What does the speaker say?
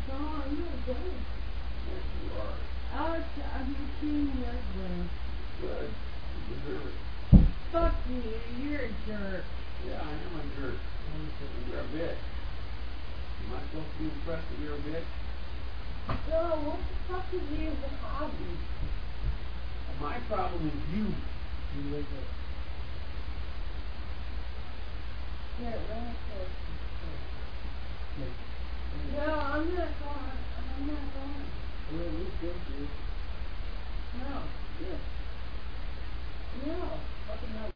Oh, you're good. Yes, you are. I'm seeing your good. Good. You deserve it. Fuck you, you're a jerk. Yeah, I am a jerk. You're a bitch. Am I supposed to be impressed that you're a bitch? No, what the fuck is your hobby? My problem is you. Here, let me tell you. No, I'm not going. I'm not going. Well, we good, dude. No. Yeah. No. Fucking not.